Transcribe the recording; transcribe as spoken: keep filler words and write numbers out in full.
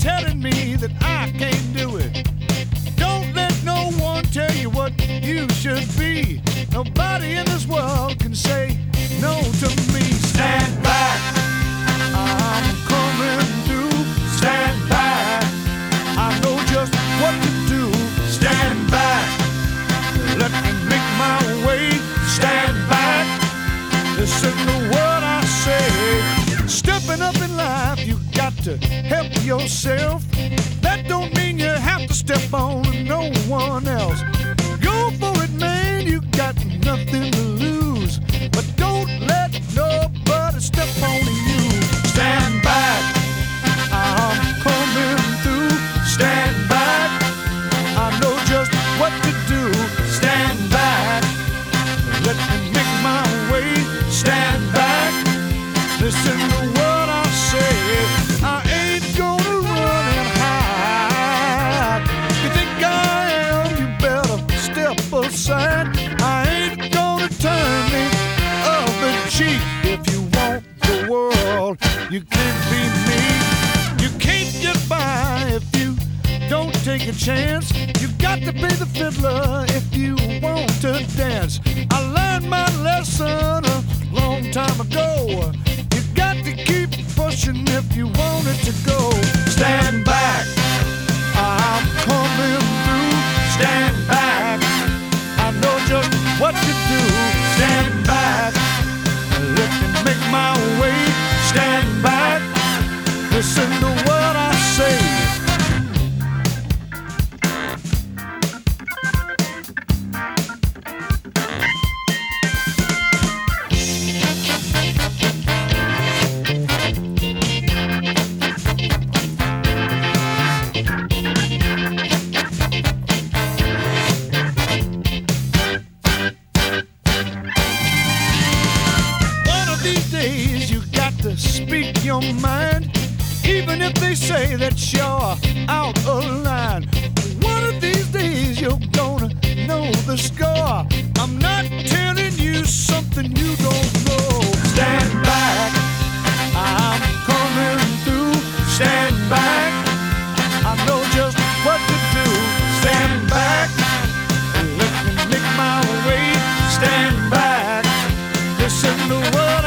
telling me that I can't do it. Don't let no one tell you what you should be. Nobody in this world can say no to me. Stand back, I'm coming through. Stand back, I know just what to do. Stand back, let me make my way. Stand back, listen to what I say. Stepping up in life, you got to help yourself. That don't mean you have to step on no one else. Go for it, man, you got nothing to lose. But don't let nobody step on you. Stand back, I'm coming through. Stand back, I know just what to do. Stand back, let me make my way. Stand back, listen to what I say. I ain't gonna run and hide. You think I am, you better step aside. I ain't gonna turn the other cheek. If you want the world, you can't be me. You can't get by if you don't take a chance. You got to play the fiddler if you want to dance. I learned my lesson a long time ago. You got to keep pushing if you want it to go. Stand back, I'm coming through. Stand back, I know just what to do. Stand back, let me make my way. Stand back, listen to what I say. Speak your mind, even if they say that you're out of line. One of these days you're gonna know the score. I'm not telling you something you don't know. Stand back, I'm coming through. Stand back, I know just what to do. Stand back, let me make my way. Stand back, listen to what